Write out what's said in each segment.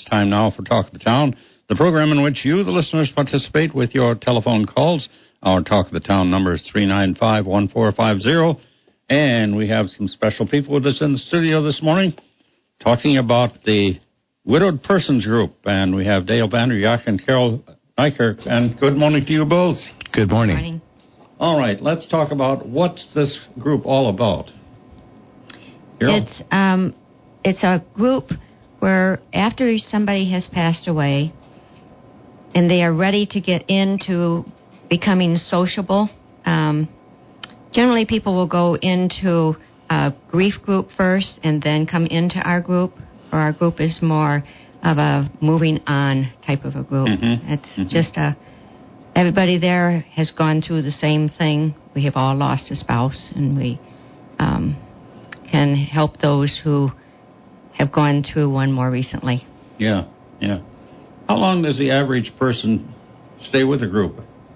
time now for Talk of the Town, the program in which you, the listeners, participate with your telephone calls. Our Talk of the Town number is 395-1450. And we have some special people with us in the studio this morning talking about the Widowed Persons Group. And we have Dale Vanderyak and Carol Nykerk. And good morning to you both. Good morning. Good morning. All right, let's talk about what's this group all about. Carol? It's a group where after somebody has passed away and they are ready to get into becoming sociable, generally people will go into a grief group first and then come into our group, or our group is more of a moving on type of a group. It's just everybody there has gone through the same thing. We have all lost a spouse, and we can help those who have gone through one more recently. Yeah. How long does the average person stay with a group?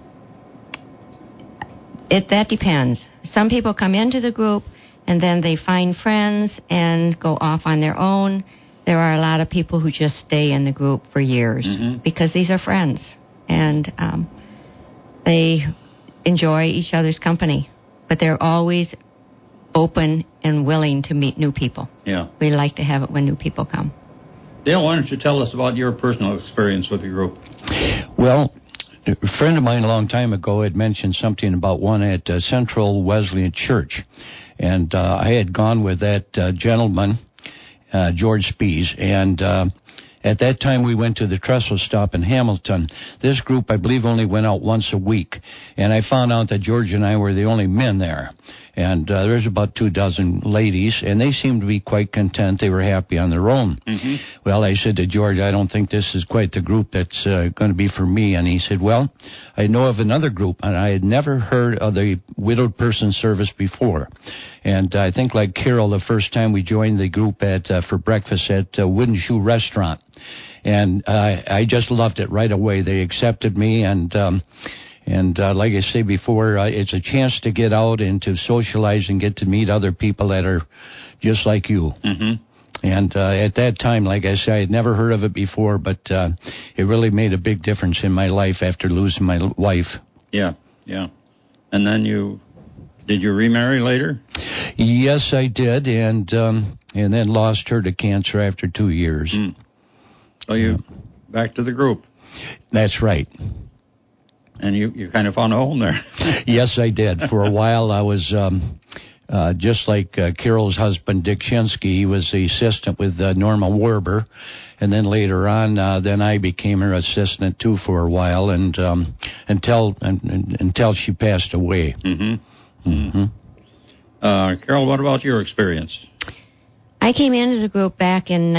That depends. Some people come into the group and then they find friends and go off on their own. There are a lot of people who just stay in the group for years because these are friends, and they enjoy each other's company, but they're always open and willing to meet new people. Yeah. We like to have it when new people come. Dale, why don't you tell us about your personal experience with the group? Well, a friend of mine a long time ago had mentioned something about one at Central Wesleyan Church, and I had gone with that gentleman, George Spees, and at that time we went to the trestle stop in Hamilton. This group, I believe, only went out once a week, and I found out that George and I were the only men there. And there's about 24 ladies, and they seemed to be quite content. They were happy on their own. Well, I said to George, I don't think this is quite the group that's going to be for me. And he said, well, I know of another group, and I had never heard of the Widowed Person Service before. And I think, like Carol, the first time we joined the group for breakfast at Wooden Shoe Restaurant. And I just loved it right away. They accepted me, and like I say before, it's a chance to get out and to socialize and get to meet other people that are just like you. And at that time, like I said, I had never heard of it before, but it really made a big difference in my life after losing my wife. Yeah. And then did you remarry later? Yes, I did, and then lost her to cancer after 2 years. So you back to the group. That's right. And you kind of found a home there. Yes, I did. For a while, I was just like Carol's husband, Dick Shinsky. He was the assistant with Norma Werber. And then later on, then I became her assistant, too, for a while, and until she passed away. Carol, what about your experience? I came into the group back in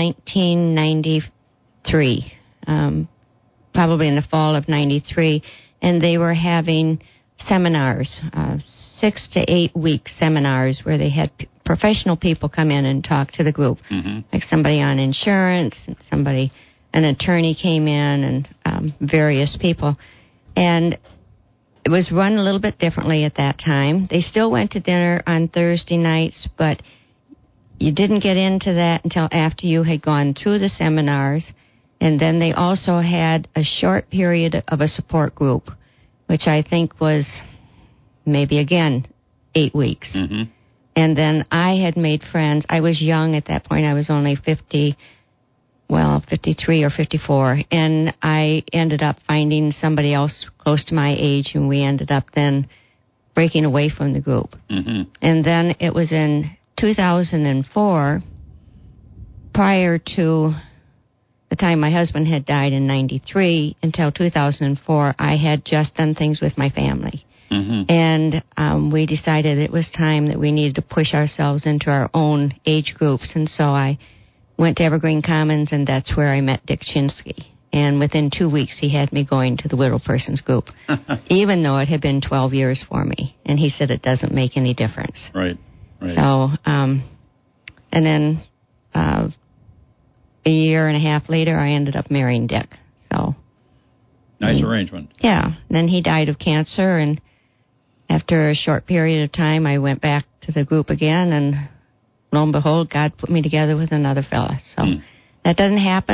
1993, probably in the fall of 93. And they were having seminars, 6 to 8 week seminars where they had professional people come in and talk to the group, like somebody on insurance, and an attorney came in, and various people. And it was run a little bit differently at that time. They still went to dinner on Thursday nights, but you didn't get into that until after you had gone through the seminars. And then they also had a short period of a support group, which I think was maybe, again, 8 weeks. And then I had made friends. I was young at that point. I was only 53 or 54. And I ended up finding somebody else close to my age, and we ended up then breaking away from the group. And then it was in 2004, prior to the time my husband had died in 93 until 2004, I had just done things with my family. And we decided it was time that we needed to push ourselves into our own age groups. And so I went to Evergreen Commons, and that's where I met Dick Shinsky. And within 2 weeks, he had me going to the Widowed Persons Group, even though it had been 12 years for me. And he said it doesn't make any difference. Right. So, and then a year and a half later, I ended up marrying Dick. So, nice arrangement. Yeah. Then he died of cancer, and after a short period of time, I went back to the group again, and lo and behold, God put me together with another fella. So that doesn't happen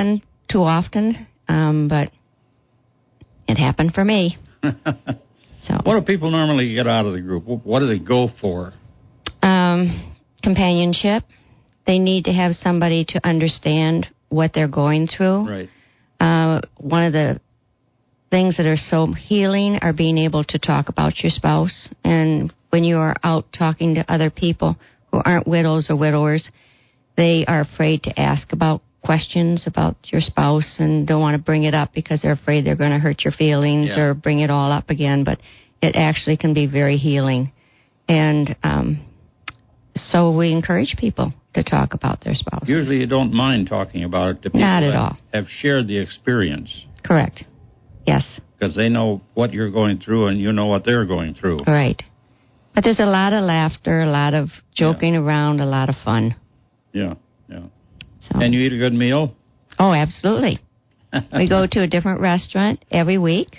too often, but it happened for me. So, what do people normally get out of the group? What do they go for? Companionship. They need to have somebody to understand what they're going through. Right. One of the things that are so healing are being able to talk about your spouse. And when you are out talking to other people who aren't widows or widowers, they are afraid to ask about questions about your spouse and don't want to bring it up because they're afraid they're going to hurt your feelings or bring it all up again. But it actually can be very healing. And so we encourage people to talk about their spouse. Usually you don't mind talking about it to people Not at that all. have shared the experience. Correct. Yes. Because they know what you're going through and you know what they're going through. Right. But there's a lot of laughter, a lot of joking around, a lot of fun. Yeah. So. And you eat a good meal? Oh, absolutely. We go to a different restaurant every week.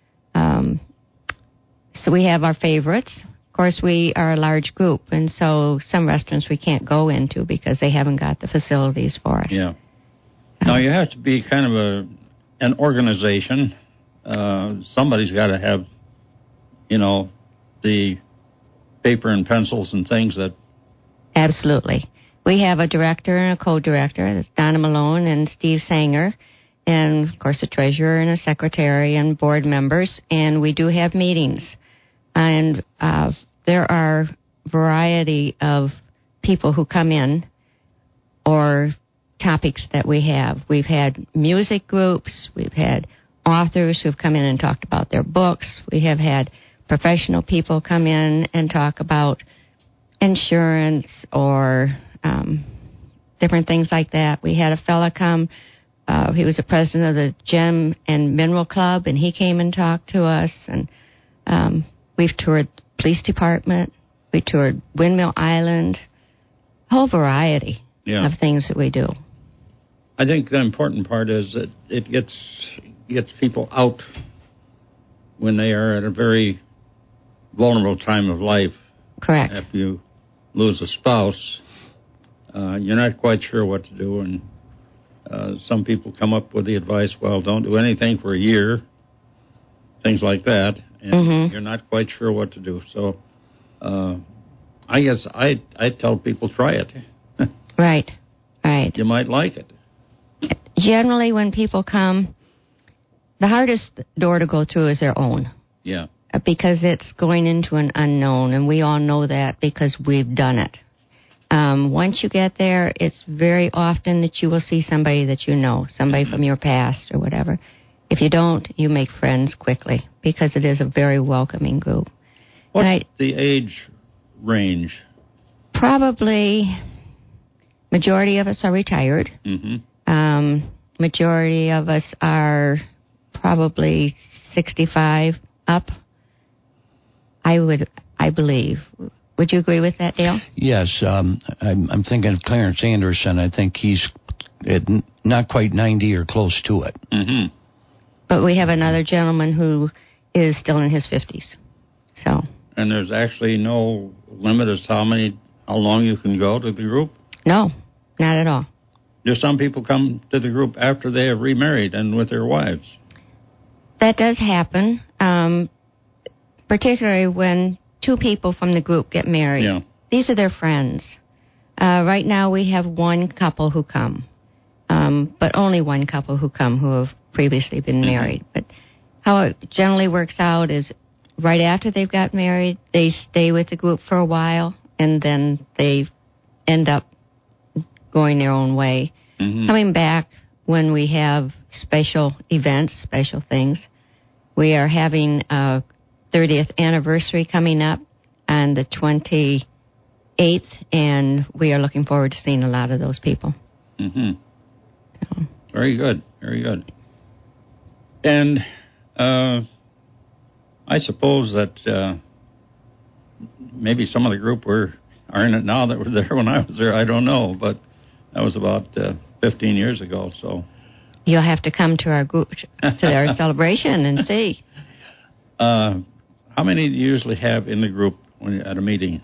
So we have our favorites. Of course, we are a large group, and so some restaurants we can't go into because they haven't got the facilities for us. Yeah. Now, you have to be kind of an organization. Somebody's got to have, the paper and pencils and things that... Absolutely. We have a director and a co-director. That's Donna Malone and Steve Sanger. And, of course, a treasurer and a secretary and board members. And we do have meetings. And there are a variety of people who come in or topics that we have. We've had music groups. We've had authors who've come in and talked about their books. We have had professional people come in and talk about insurance or different things like that. We had a fella come. He was the president of the Gem and Mineral Club, and he came and talked to us. And we've toured the police department. We toured Windmill Island. A whole variety of things that we do. I think the important part is that it gets people out when they are at a very vulnerable time of life. Correct. If you lose a spouse, you're not quite sure what to do, and some people come up with the advice, well, don't do anything for a year, things like that, and you're not quite sure what to do. So I guess I tell people, try it. Right. You might like it. Generally, when people come, the hardest door to go through is their own. Yeah. Because it's going into an unknown, and we all know that because we've done it. Once you get there, it's very often that you will see somebody that you know, somebody from your past or whatever. If you don't, you make friends quickly because it is a very welcoming group. What's the age range? Probably, majority of us are retired. Majority of us are probably 65 up. I believe. Would you agree with that, Dale? Yes. I'm thinking of Clarence Anderson. I think he's not quite 90 or close to it. But we have another gentleman who is still in his 50s. So. And there's actually no limit as to how long you can go to the group? No, not at all. Do some people come to the group after they have remarried and with their wives? That does happen, particularly when two people from the group get married. Yeah. These are their friends. Right now we have one couple who come, but only one couple who come who have previously been married. But how it generally works out is right after they've got married, they stay with the group for a while, and then they end up going their own way. Coming back when we have special events, special things. We are having a 30th anniversary coming up on the 28th, and we are looking forward to seeing a lot of those people. So. Very good, very good. And I suppose that maybe some of the group are in it now that were there when I was there. I don't know, but that was about 15 years ago. So you'll have to come to our group, to our celebration and see. How many do you usually have in the group at a meeting?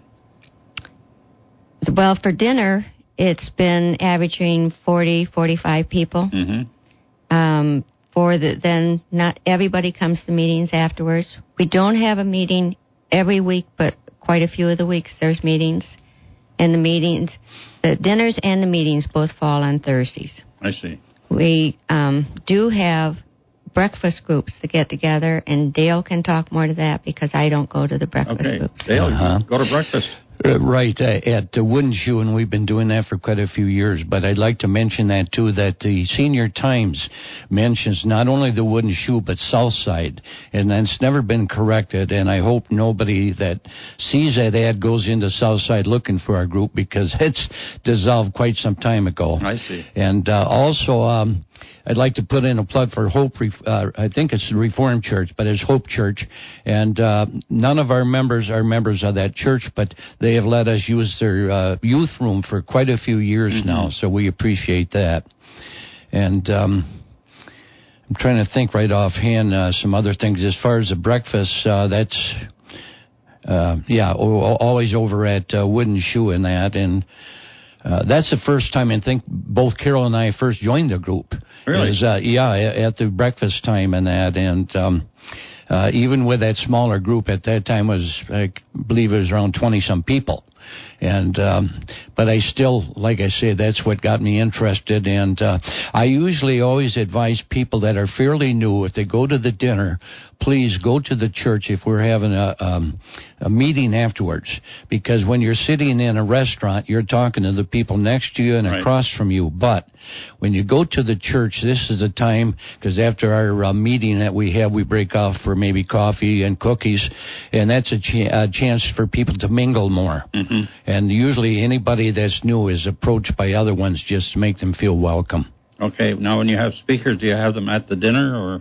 Well, for dinner, it's been averaging 40, 45 people. Then not everybody comes to meetings afterwards. We don't have a meeting every week, but quite a few of the weeks there's meetings. And the dinners and the meetings both fall on Thursdays. I see. We do have breakfast groups that get together, and Dale can talk more to that because I don't go to the breakfast groups. Dale, go to breakfast. Right, at the Wooden Shoe, and we've been doing that for quite a few years. But I'd like to mention that, too, that the Senior Times mentions not only the Wooden Shoe, but Southside, and that's never been corrected, and I hope nobody that sees that ad goes into Southside looking for our group, because it's dissolved quite some time ago. I see. And also, I'd like to put in a plug for Hope, I think it's the Reformed Church, but it's Hope Church, and none of our members are members of that church, but they have let us use their youth room for quite a few years now, so we appreciate that. And I'm trying to think right offhand some other things. As far as the breakfast, that's, always over at Wooden Shoe and that, and that's the first time I think both Carol and I first joined the group. Really? At the breakfast time and that, and even with that smaller group at that time I believe it was around 20-some people. And but I still, like I say, that's what got me interested. And I usually always advise people that are fairly new, if they go to the dinner, please go to the church if we're having a meeting afterwards. Because when you're sitting in a restaurant, you're talking to the people next to you and across from you. But when you go to the church, this is the time, because after our meeting that we have, we break off for maybe coffee and cookies, and that's a chance for people to mingle more. Mm-hmm. And usually anybody that's new is approached by other ones just to make them feel welcome. Okay. Now, when you have speakers, do you have them at the dinner or?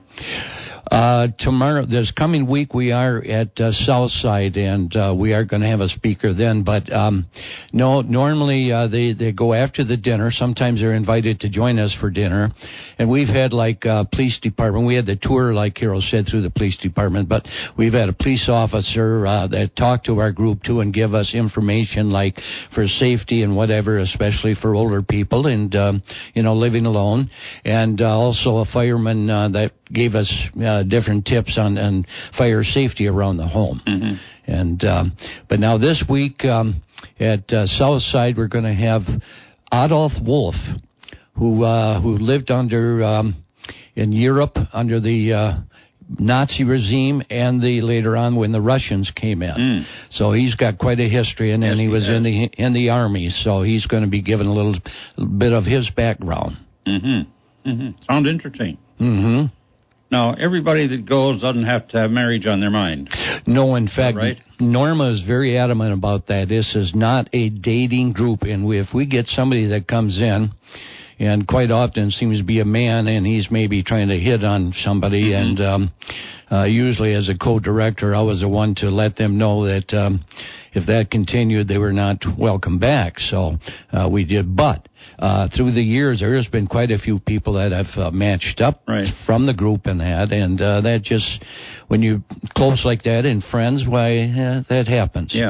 Tomorrow, this coming week, we are at Southside, and we are going to have a speaker then. But no, normally they go after the dinner. Sometimes they're invited to join us for dinner. And we've had like police department. We had the tour, like Carol said, through the police department. But we've had a police officer that talked to our group too and give us information like for safety and whatever, especially for older people and living alone. And also a fireman that gave us different tips on fire safety around the home. Mm-hmm. And but now this week at Southside, we're going to have Adolf Wolf, who lived under in Europe under the Nazi regime and later on when the Russians came in. So he's got quite a history, and then he was in the army. So he's going to be given a little bit of his background. Mm-hmm. Mm-hmm. Sounds interesting. Mm-hmm. Now, everybody that goes doesn't have to have marriage on their mind. No, in fact, right? Norma is very adamant about that. This is not a dating group, and if we get somebody that comes in, and quite often seems to be a man, and he's maybe trying to hit on somebody, and usually as a co-director, I was the one to let them know that if that continued, they were not welcome back. So we did, but through the years, there has been quite a few people that have matched up from the group and that just, when you're close like that and friends, why, that happens. Yeah.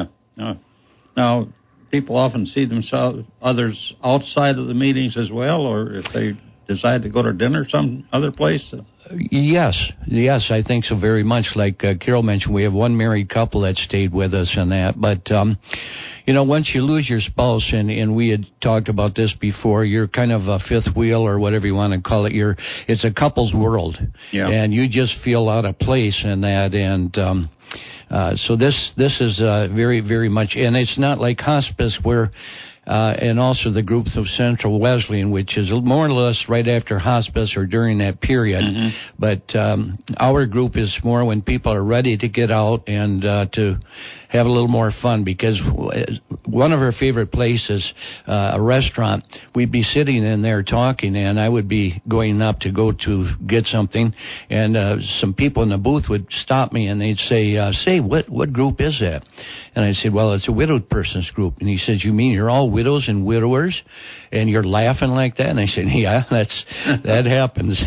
Now, people often see others outside of the meetings as well, or if they decide to go to dinner some other place? Yes, I think so very much. Like Carol mentioned, we have one married couple that stayed with us and that. But, once you lose your spouse, and we had talked about this before, you're kind of a fifth wheel or whatever you want to call it. It's a couple's world. Yeah. And you just feel out of place in that. And so this is very, very much, and it's not like hospice where, and also the group of Central Wesleyan, which is more or less right after hospice or during that period. Mm-hmm. But our group is more when people are ready to get out and to have a little more fun, because one of our favorite places, a restaurant, we'd be sitting in there talking, and I would be going up to go to get something, and some people in the booth would stop me, and they'd say, what group is that? And I said, well, it's a widowed person's group. And he says, you mean you're all widows and widowers, and you're laughing like that? And I said, yeah, that happens.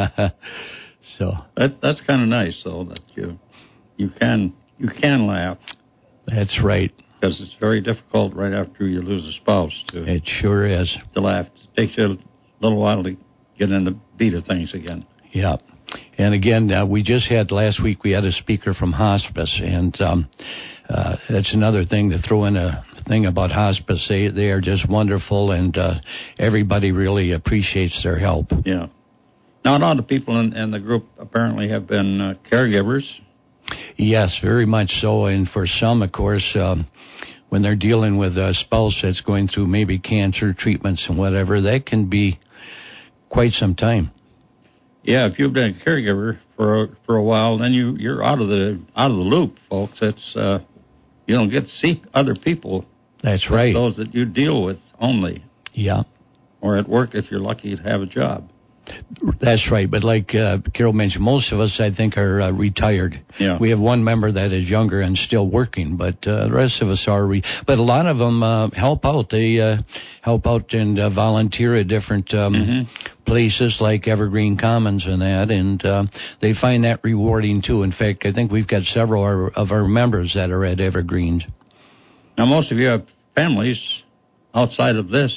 So that's kind of nice, though, that you can laugh. That's right. Because it's very difficult right after you lose a spouse it sure is. To laugh. It takes you a little while to get in the beat of things again. Yeah. And again, last week we had a speaker from hospice, and that's another thing to throw in a thing about hospice. They are just wonderful, and everybody really appreciates their help. Yeah. Now, a lot of people in the group apparently have been caregivers. Yes, very much so. And for some, of course, when they're dealing with a spouse that's going through maybe cancer treatments and whatever, that can be quite some time. Yeah, if you've been a caregiver for a while, then you're out of the loop, folks. It's you don't get to see other people. That's right. Those that you deal with only. Yeah. Or at work if you're lucky to have a job. That's right. But like Carol mentioned, most of us, I think, are retired. Yeah. We have one member that is younger and still working, but the rest of us are. But a lot of them help out. They help out and volunteer at different places like Evergreen Commons and that, and they find that rewarding too. In fact, I think we've got several of our members that are at Evergreen. Now, most of you have families outside of this.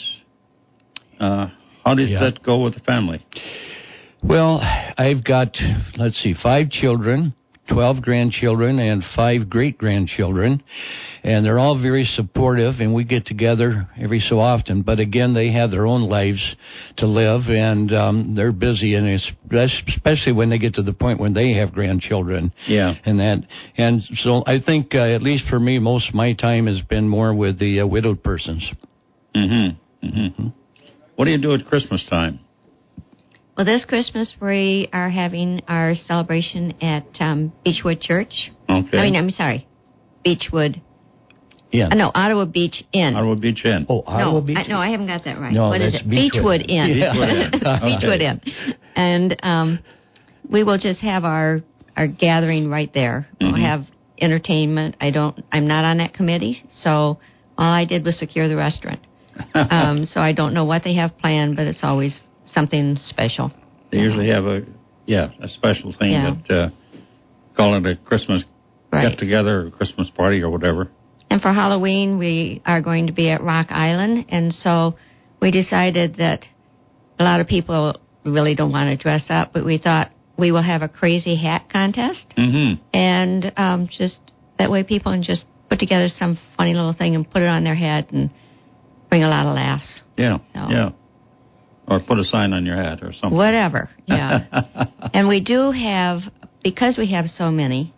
How does that go with the family? Well, I've got, 5 children, 12 grandchildren, and 5 great-grandchildren, and they're all very supportive, and we get together every so often. But again, they have their own lives to live, and they're busy, and especially when they get to the point when they have grandchildren. Yeah. And so I think, at least for me, most of my time has been more with the widowed persons. Mm-hmm. Mm-hmm. What do you do at Christmas time? Well, this Christmas we are having our celebration at Beechwood Church. Okay. I'm sorry, Beechwood. Yeah. No, Ottawa Beach Inn. Ottawa Beach Inn. Oh, Ottawa Beach. No, I haven't got that right. No, what is that's it? Beechwood Inn. Yeah. Beechwood Inn. And we will just have our gathering right there. We'll have entertainment. I'm not on that committee, so all I did was secure the restaurant. So I don't know what they have planned, but it's always something special. They usually have a special thing that call it a Christmas get-together or Christmas party or whatever. And for Halloween, we are going to be at Rock Island, and so we decided that a lot of people really don't want to dress up, but we thought we will have a crazy hat contest, and just that way people can just put together some funny little thing and put it on their head and bring a lot of laughs. Yeah, yeah. Or put a sign on your hat or something. Whatever, yeah. And we do have, because we have so many,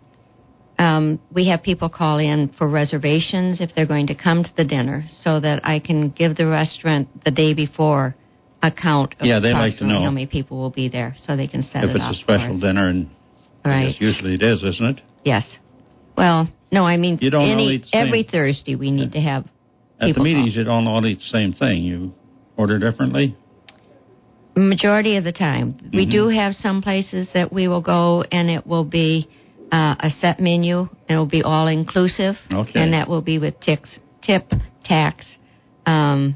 we have people call in for reservations if they're going to come to the dinner so that I can give the restaurant the day before a count of they like to know how many people will be there so they can set it up. If it's a special dinner, and I guess usually it is, isn't it? Yes. Well, no, I mean, you don't all eat the same. Every Thursday we need to have At the meetings, call. you don't all eat the same thing. You order differently? Majority of the time. We do have some places that we will go and it will be a set menu, and it will be all inclusive. Okay. And that will be with tip, tax, the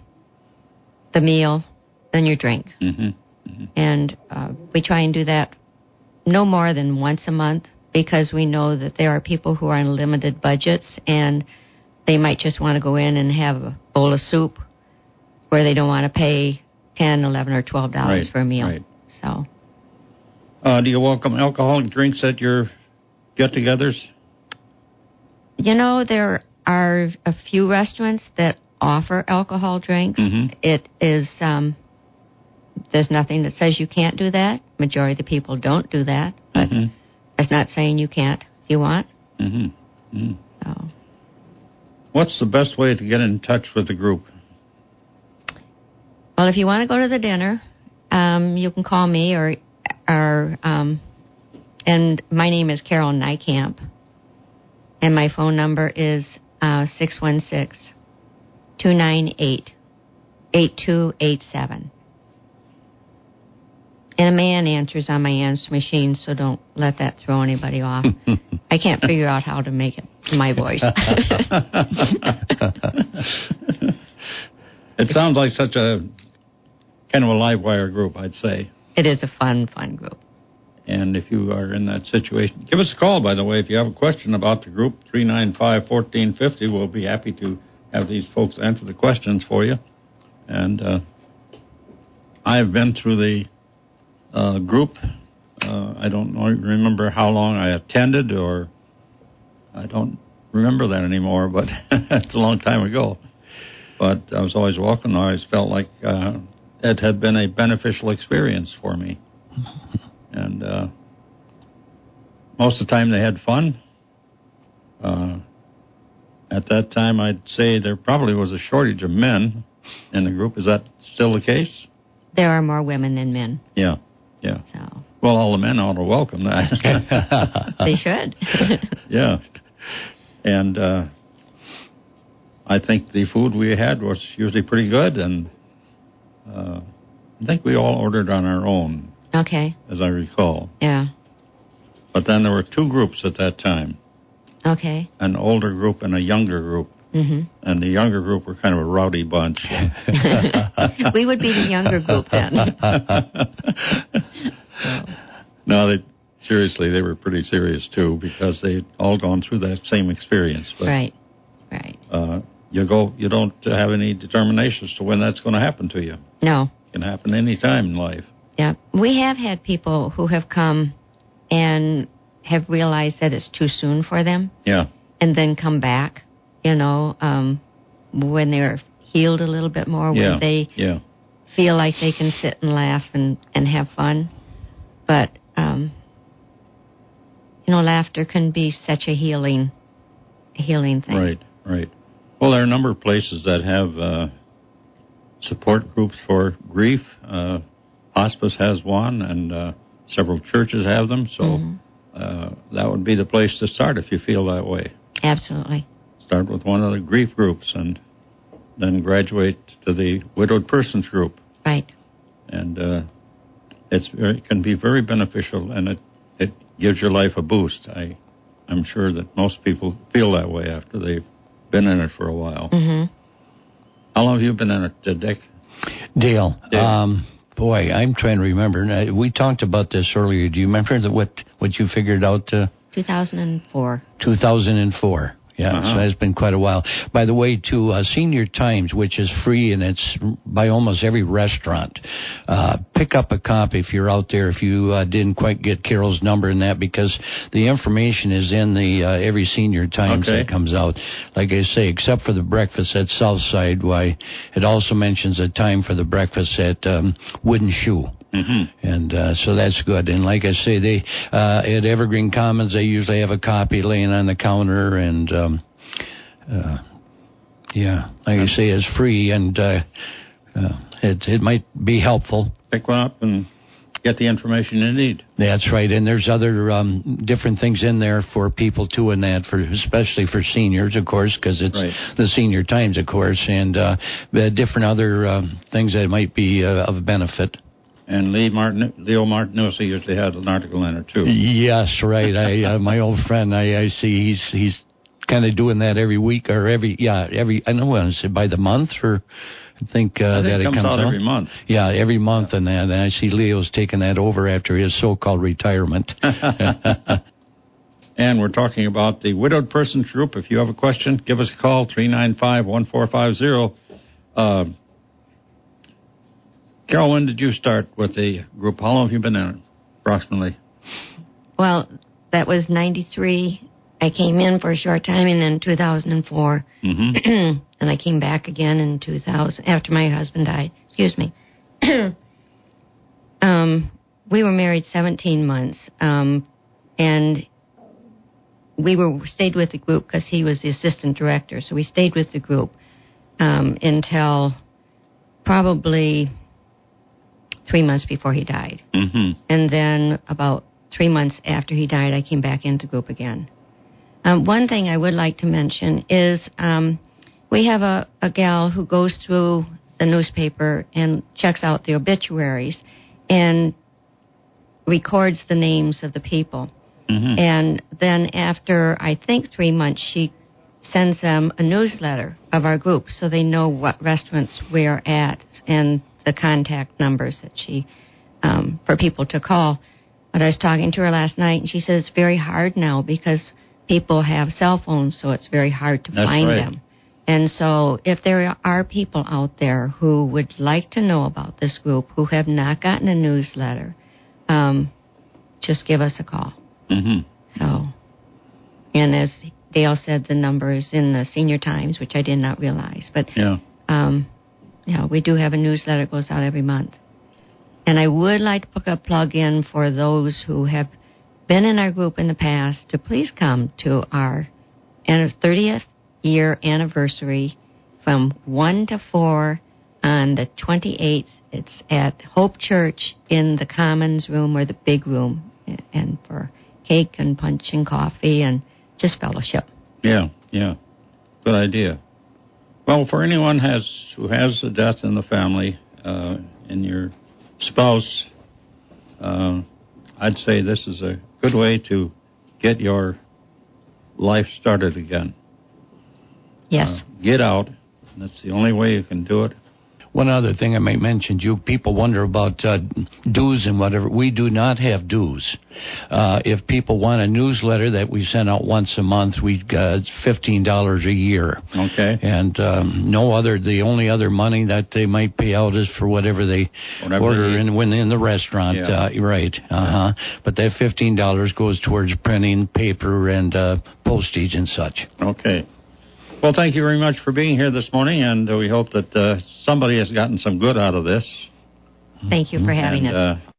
meal, then your drink. And we try and do that no more than once a month because we know that there are people who are on limited budgets and they might just want to go in and have a bowl of soup where they don't want to pay $10, $11, or $12 for a meal. Right. So, do you welcome alcoholic drinks at your get-togethers? You know, there are a few restaurants that offer alcohol drinks. It is, there's nothing that says you can't do that. Majority of the people don't do that. But that's not saying you can't if you want. So. What's the best way to get in touch with the group? Well, if you want to go to the dinner, you can call me or and my name is Carol Nykamp, and my phone number is 616-298-8287. And a man answers on my answer machine, so don't let that throw anybody off. I can't figure out how to make it my voice. It sounds like such a kind of a live wire group, I'd say. It is a fun group. And if you are in that situation, give us a call, by the way. If you have a question about the group, 395-1450. We'll be happy to have these folks answer the questions for you. And I've been through the group. I don't remember how long I attended, or I don't remember that anymore, but it's a long time ago. But I was always welcome. I always felt like it had been a beneficial experience for me. And most of the time they had fun. At that time, I'd say there probably was a shortage of men in the group. Is that still the case? There are more women than men. Yeah. So. Well, all the men ought to welcome that. They should. Yeah. And I think the food we had was usually pretty good, and I think we all ordered on our own. Okay. As I recall. Yeah. But then there were two groups at that time. Okay. An older group and a younger group. Mm-hmm. And the younger group were kind of a rowdy bunch. We would be the younger group then. No, seriously, they were pretty serious too, because they'd all gone through that same experience. But, right. You don't have any determination as to when that's going to happen to you. No. It can happen any time in life. Yeah. We have had people who have come and have realized that it's too soon for them. Yeah. And then come back, when they're healed a little bit more, when they feel like they can sit and laugh and have fun. But, laughter can be such a healing thing. Right. Well, there are a number of places that have support groups for grief. Hospice has one, and several churches have them. So that would be the place to start if you feel that way. Absolutely. Start with one of the grief groups and then graduate to the widowed persons group. Right. And it can be very beneficial, and it gives your life a boost. I'm sure that most people feel that way after they've been in it for a while. Mm-hmm. How long have you been in it, Dick? Dale. Boy, I'm trying to remember. We talked about this earlier. Do you remember what you figured out? 2004. 2004. Yeah, so it's been quite a while. By the way, to Senior Times, which is free, and it's by almost every restaurant. Pick up a copy if you're out there, if you didn't quite get Carol's number in that, because the information is in the every Senior Times that comes out. Like I say, except for the breakfast at Southside, why it also mentions a time for the breakfast at Wooden Shoe. Mm-hmm. And so that's good. And like I say, they at Evergreen Commons, they usually have a copy laying on the counter. And, like I say, it's free, and it might be helpful. Pick one up and get the information you need. That's right. And there's other different things in there for people, too, in that, especially for seniors, of course, because it's the Senior Times, of course, and different other things that might be of benefit. And Leo Martinuzzi usually had an article in it, too. Yes, right. My old friend, I see he's kind of doing that every week or every, I don't want to say by the month, or I think that it comes out every month. Yeah, every month, and that. And I see Leo's taking that over after his so-called retirement. And we're talking about the Widowed Persons Group. If you have a question, give us a call, 395-1450. Carol, when did you start with the group? How long have you been in it, approximately? Well, that was 93. I came in for a short time, and then 2004. Mm-hmm. And I came back again in 2000, after my husband died. Excuse me. We were married 17 months, and we stayed with the group because he was the assistant director. So we stayed with the group until probably 3 months before he died. Mm-hmm. And then about 3 months after he died, I came back into group again. One thing I would like to mention is we have a gal who goes through the newspaper and checks out the obituaries and records the names of the people. Mm-hmm. And then after, I think, 3 months, she sends them a newsletter of our group so they know what restaurants we're at and the contact numbers that she, for people to call. But I was talking to her last night, and she says it's very hard now because people have cell phones, so it's very hard to find them. And so if there are people out there who would like to know about this group, who have not gotten a newsletter, just give us a call. Mm-hmm. So, and as Dale said, the numbers in the Senior Times, which I did not realize. But, we do have a newsletter that goes out every month. And I would like to put a plug in for those who have been in our group in the past to please come to our 30th year anniversary from 1 to 4 on the 28th. It's at Hope Church in the Commons room or the big room, and for cake and punch and coffee and just fellowship. Yeah. Good idea. Well, for anyone who has a death in the family, and your spouse, I'd say this is a good way to get your life started again. Yes. Get out. That's the only way you can do it. One other thing I might mention, people wonder about dues and whatever. We do not have dues. If people want a newsletter that we send out once a month, it's $15 a year. Okay. And the only other money that they might pay out is for whatever they order when in the restaurant. Yeah. Right. Uh-huh. Yeah. But that $15 goes towards printing paper and postage and such. Okay. Well, thank you very much for being here this morning, and we hope that somebody has gotten some good out of this. Thank you for having us.